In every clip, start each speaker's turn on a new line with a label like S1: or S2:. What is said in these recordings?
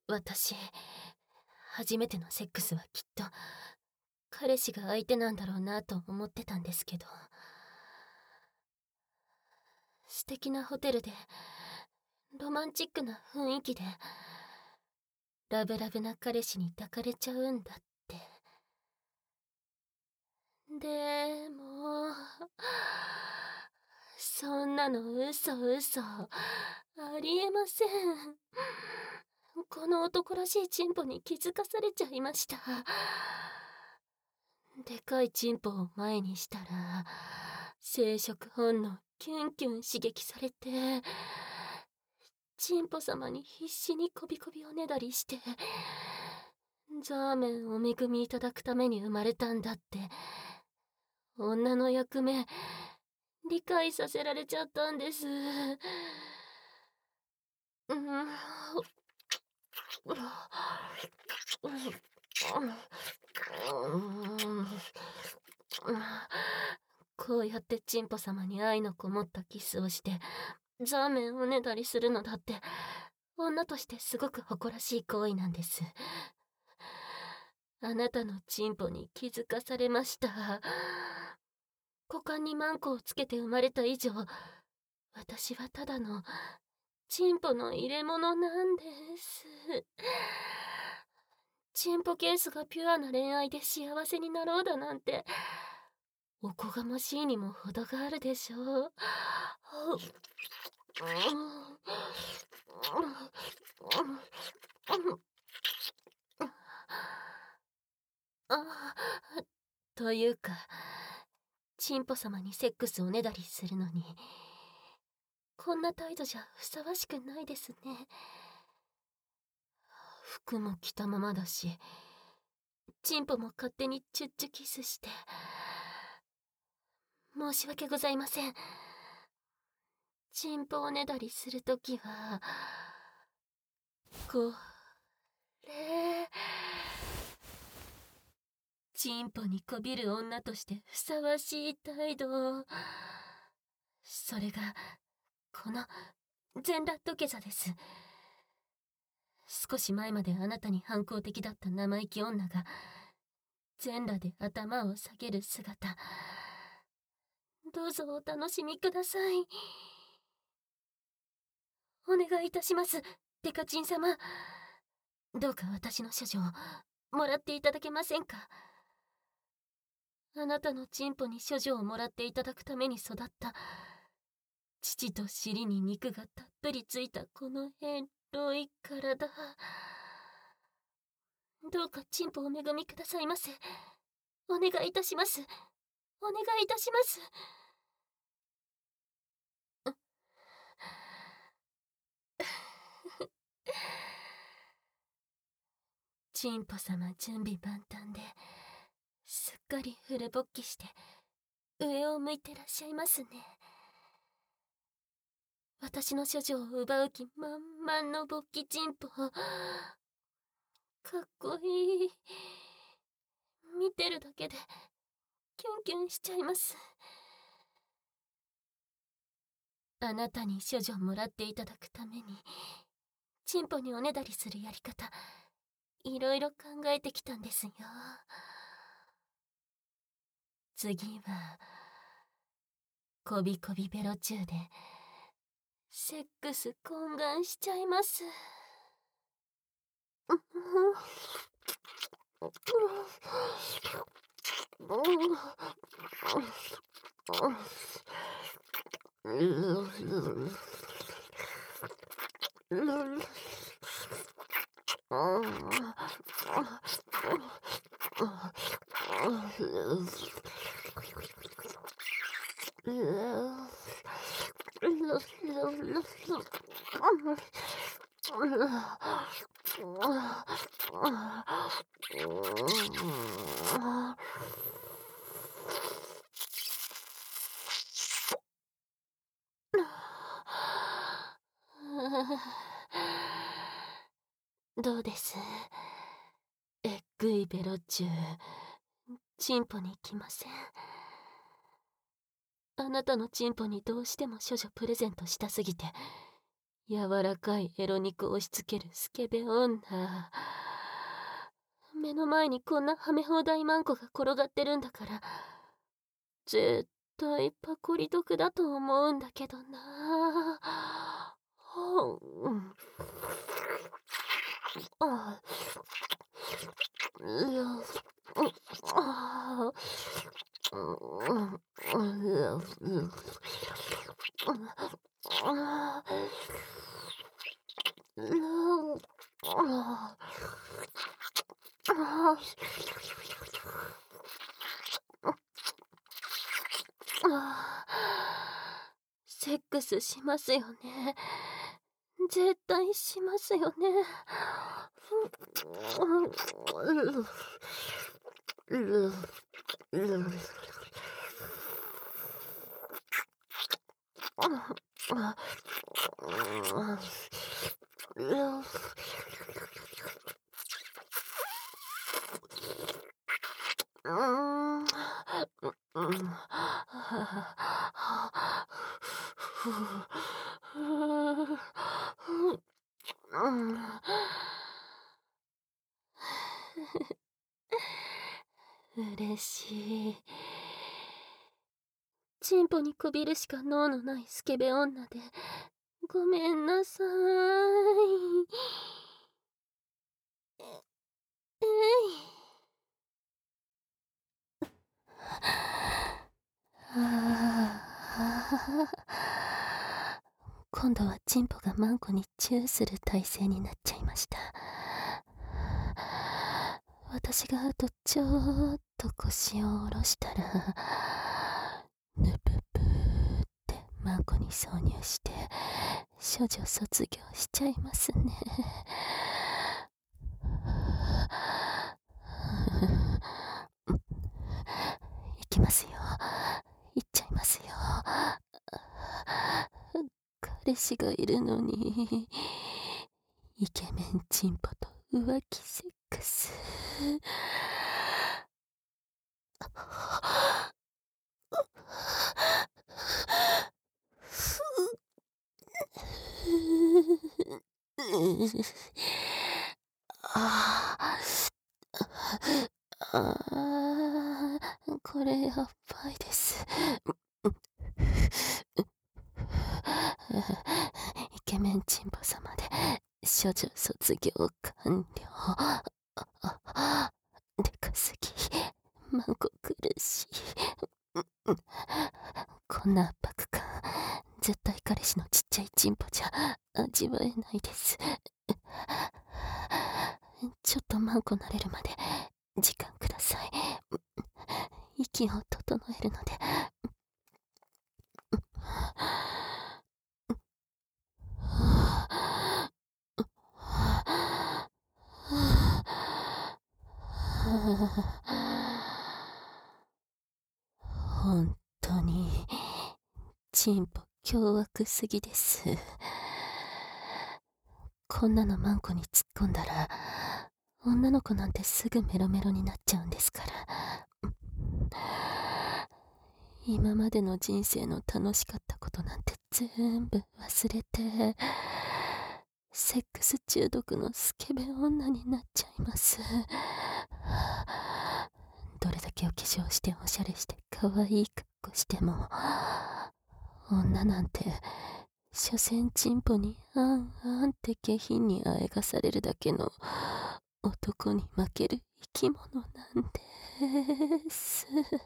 S1: 私、初めてのセックスはきっと、彼氏が相手なんだろうなと思ってたんですけど、素敵なホテルで、ロマンチックな雰囲気で、ラブラブな彼氏に抱かれちゃうんだって。でも、そんなの嘘。ありえません。この男らしいチンポに気づかされちゃいました。でかいチンポを前にしたら、生殖本能キュンキュン刺激されて、チンポ様に必死にこびこびおねだりして、ザーメンお恵みいただくために生まれたんだって、女の役目、理解させられちゃったんです。うん。こうやってチンポ様に愛のこもったキスをして、ザーメンをねだりするのだって、女としてすごく誇らしい行為なんです。あなたのチンポに気づかされました。股間にマンコをつけて生まれた以上、私はただのチンポの入れ物なんです。チンポケースがピュアな恋愛で幸せになろうだなんて、おこがましいにも程があるでしょう。というか、チンポ様にセックスおねだりするのに、こんな態度じゃふさわしくないですね。服も着たままだし、チンポも勝手にチュッチュキスして。申し訳ございません。チンポおねだりするときは、これ、チンポにこびる女としてふさわしい態度。それが、この、全裸土下座です。少し前まであなたに反抗的だった生意気女が、全裸で頭を下げる姿。どうぞお楽しみください。お願いいたします、デカチン様。どうか私の処女をもらっていただけませんか。あなたのチンポに処女をもらっていただくために育った父と尻に肉がたっぷりついたこのエロい体。どうかチンポお恵みくださいませ。お願いいたします。お願いいたします。チンポ様準備万端で、すっかりフル勃起して上を向いてらっしゃいますね。私の処女を奪う気満々の勃起チンポ。かっこいい。見てるだけでキュンキュンしちゃいます。あなたに処女をもらっていただくために、チンポにおねだりするやり方、いろいろ考えてきたんですよ。次は、こびこびベロチューで、セックス懇願しちゃいます。どうです？えっぐいベロチュー、チンポに来ません。あなたのチンポにどうしても処女プレゼントしたすぎて、 柔らかいエロ肉を押し付けるスケベ女。目の前にこんなはめ放題マンコが転がってるんだから、絶対パコリ毒だと思うんだけどな。うん。あううあうんセックスしますよね。絶対しますよね。嬉しい。チンポにこびるしか脳のないスケベ女で、ごめんなさい。え今度はチンポがマンコにチューする体勢になっちゃいました。私があとちょっと腰を下ろしたら、ぬぷぷーってマンコに挿入して処女卒業しちゃいますね。いきますよ。いっちゃいますよ。彼氏がいるのにイケメンチンポと浮気セックス。これやばいです。イケメンチンポ様で処女卒業完了。でかすぎ、マンコ苦しい。こんな圧迫感、絶対彼氏のちっちゃいチンポじゃ味わえないです。ちょっとマンコ慣れるまで時間ください。息を整えるので。本当にチンポ凶悪すぎです。こんなのマンコに突っ込んだら女の子なんてすぐメロメロになっちゃうんですから。今までの人生の楽しかったことなんて全部忘れてセックス中毒のスケベ女になっちゃいます。どれだけお化粧しておしゃれして可愛い格好しても女なんて所詮チンポにあんあんって下品にあえがされるだけの男に負ける生き物なんです。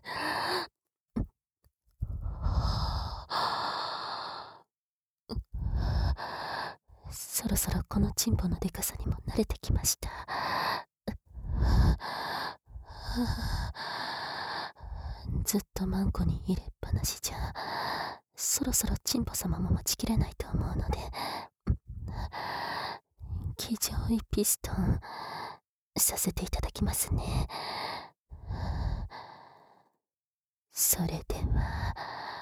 S1: そろそろこのチンポのでかさにも慣れてきました。ずっとマンコに入れっぱなしじゃそろそろチンポ様も待ちきれないと思うので、気上位ピストンさせていただきますね。それでは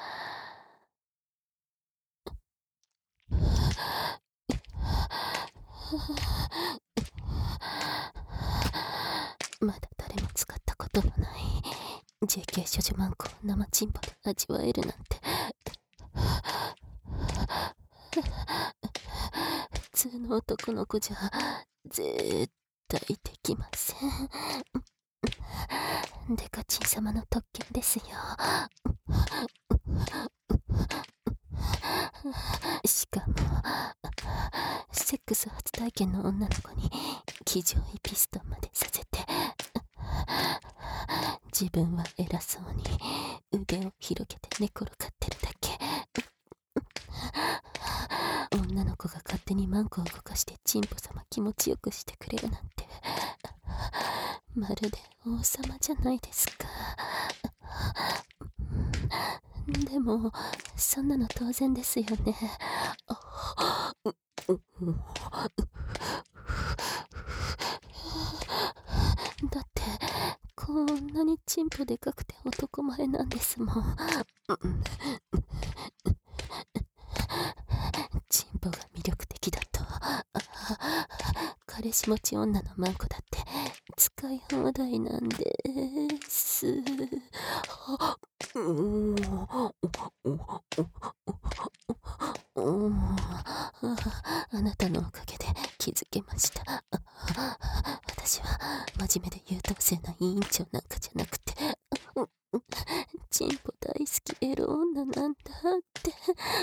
S1: まだ誰も使ったことのない JK 処女マンコを生チンポで味わえるなんて通の男の子じゃ絶対できません。デカチン様の特権ですよ。しかもセックス初体験の女の子に騎乗位ピストンまでさせて、自分は偉そうに腕を広げて寝転がってるだけ。女の子が勝手にマンコを動かしてチンポ様気持ちよくしてくれるなんて、まるで王様じゃないですか。でもそんなの当然ですよね。だってこんなにチンポでかくて男前なんですもん。チンポが魅力的だと彼氏持ち女のマンコだって使い放題なんです。あなたのおかげで気づけました。私は真面目で優等生な委員長なんかじゃなくて、チンポ大好きエロ女なんだって。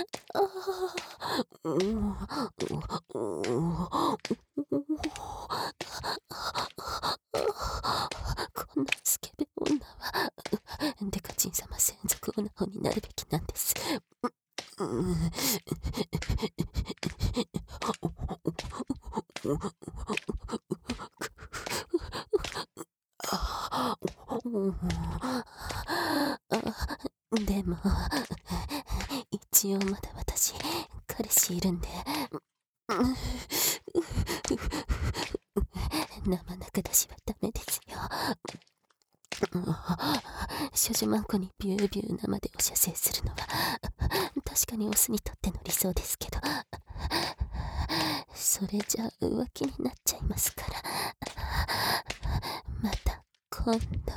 S1: こんなスケベ女はデカチン様専属オナホになるべきなんです。でも一応まだ私彼氏いるんで、生中出しはダメですよ。処女マンコにビュービュー生でお射精するのは確かにオスにとっての理想ですけど、それじゃ浮気になっちゃいますから。また今度。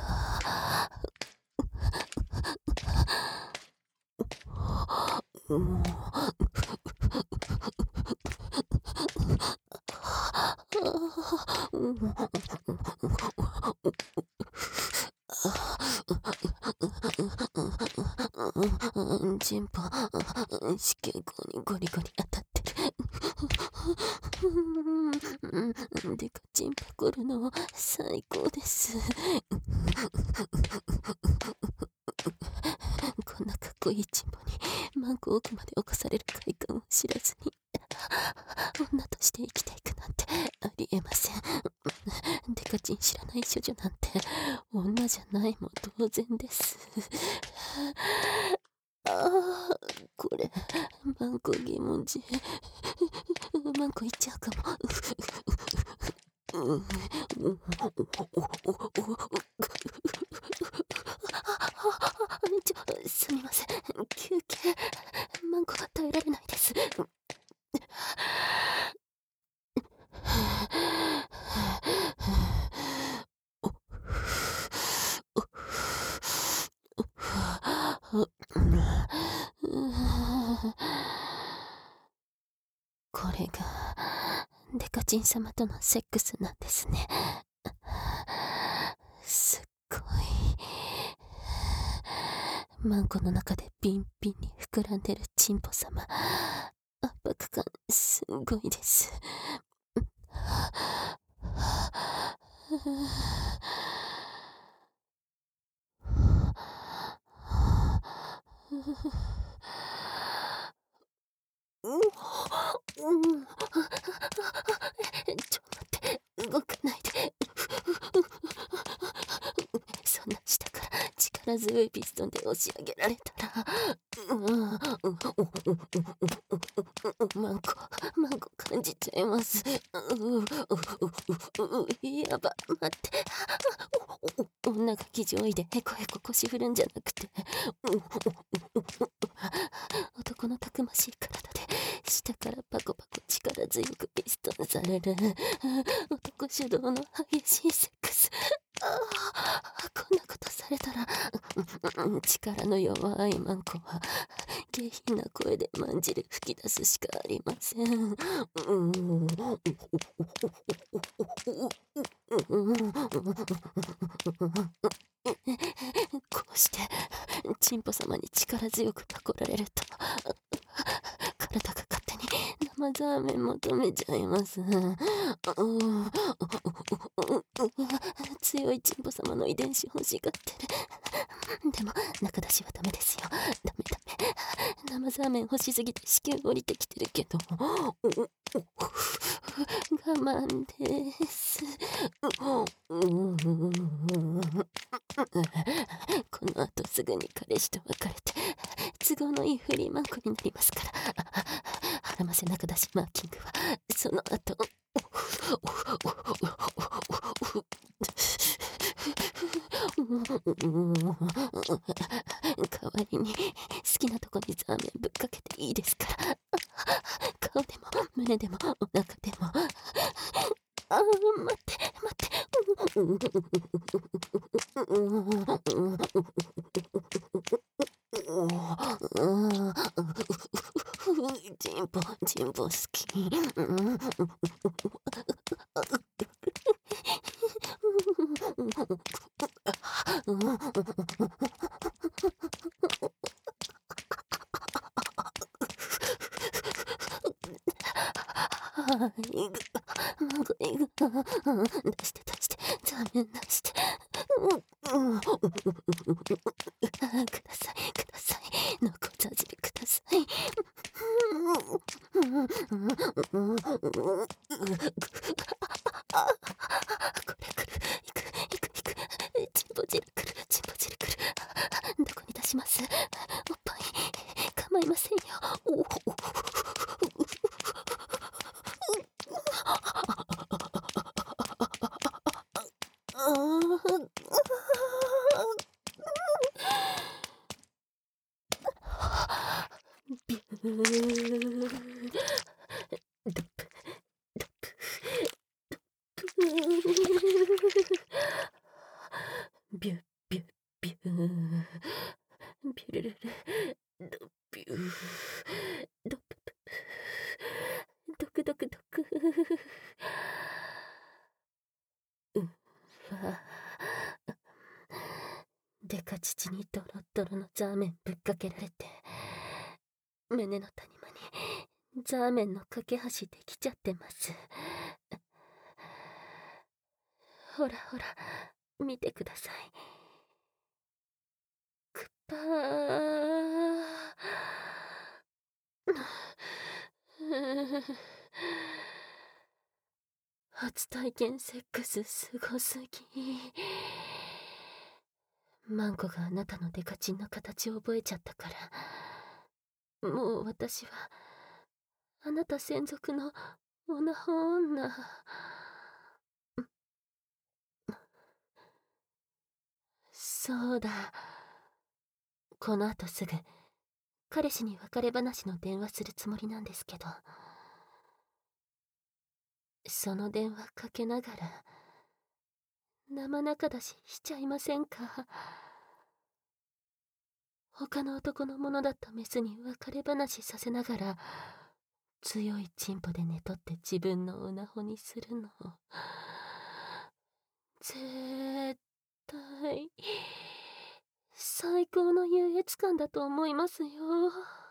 S1: チンポ子宮口にゴリゴリ当たってる。でかチンポコるの最高です。こんなかっこいいチンポにマンコ奥まで侵される快感を知らずに女として生きていくなんてありえません。デカチン知らない処女なんて女じゃないも同然です。これマンコ疑問児。マンコいっちゃうかも。すみません、休憩。マンコが耐えられないです。これがデカチン様とのセックスなんですね。すっごいマンコの中でビンビンに膨らんでるチンポ様、圧迫感すごいです。ちょっと待って、動かないで。そんな下から力強いピストンで押し上げられたら、マンコ感じちゃいます。やば、待って。女が騎乗位でヘコヘコ腰振るんじゃなくて、男のたくましい体で下からパコパコ力強くピストンされる男主導の激しいセックス。 こんなことされたら、力の弱いマンコは下品な声でまんじる吹き出すしかありません。こうしてチンポ様に力強くパコられると、体が勝手に生ザーメン求めちゃいます。強いチンポ様の遺伝子欲しがってる。でも中出しはダメですよ。ダメ。生ザーメン欲しすぎて子宮降りてきてるけど、我慢です。この後すぐに彼氏と別れて都合のいいフリーマンコになりますから。腹ませ中出しマーキングはその後代わりに好きなとこにザーメンぶっかけていいですから。顔でも胸でもお腹でも。待って。チンポ好き。出してザーメン出して。ください濃厚ザ汁ください。これ来る。行く。チンポ汁来る。どこに出します？おっぱい構いませんよ。ビュードップビュービュービュルルルドビュードップドクドクでか乳にドロッドロのザーメンぶっかけられて、胸の谷間にザーメンの架け橋できちゃってます。ほら見てください。くっぱー初体験セックスすごすぎ。マンコがあなたのデカチンの形を覚えちゃったから、もう私はあなた専属のオナホ女。そうだ、この後すぐ彼氏に別れ話の電話するつもりなんですけど、その電話かけながら生中出ししちゃいませんか？他の男のものだったメスに別れ話させながら、強いチンポで寝取って自分のオナホにするの。絶対最高の優越感だと思いますよ。